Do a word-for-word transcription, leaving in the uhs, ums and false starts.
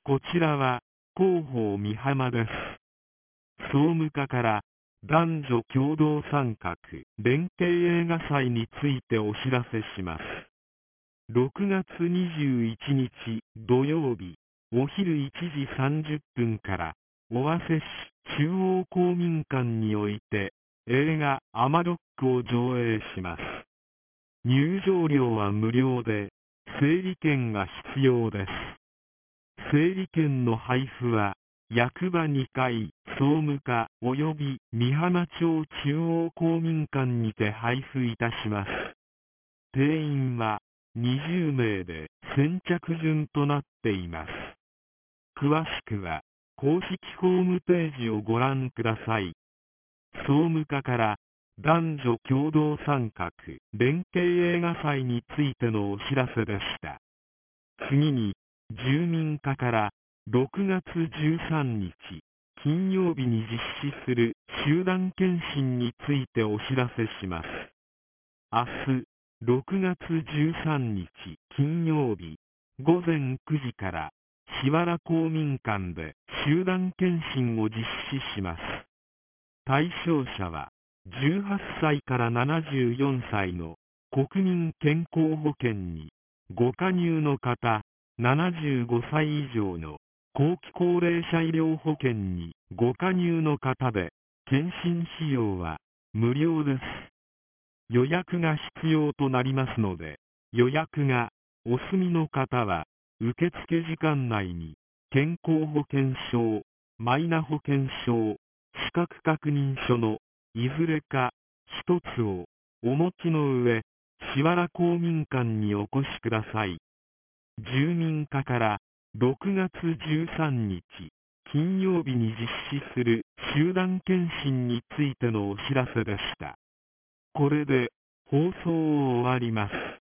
こちらは広報美浜です。総務課から男女共同参画連携映画祭についてお知らせします。ろくがつにじゅういちにち土曜日、お昼いちじさんじゅっぷんから尾鷲市中央公民館において映画アマロックを上映します。入場料は無料で、整理券が必要です。整理券の配布は役場にかい、総務課及び美浜町中央公民館にて配布いたします。定員はにじゅうめいで先着順となっています。詳しくは公式ホームページをご覧ください。総務課から男女共同参画連携映画祭についてのお知らせでした。次に、住民課からろくがつじゅうさんにち金曜日に実施する集団検診についてお知らせします。明日、ろくがつじゅうさんにち金曜日ごぜんくじから檜原公民館で集団検診を実施します。対象者はじゅうはっさいからななじゅうよんさいの国民健康保険にご加入の方、ななじゅうごさい以上の後期高齢者医療保険にご加入の方で、検診費用は無料です。予約が必要となりますので、予約がお済みの方は受付時間内に健康保険証、マイナ保険証、資格確認書のいずれか一つをお持ちの上、檜原公民館にお越しください。住民課からろくがつじゅうさんにち金曜日に実施する集団検診についてのお知らせでした。これで放送を終わります。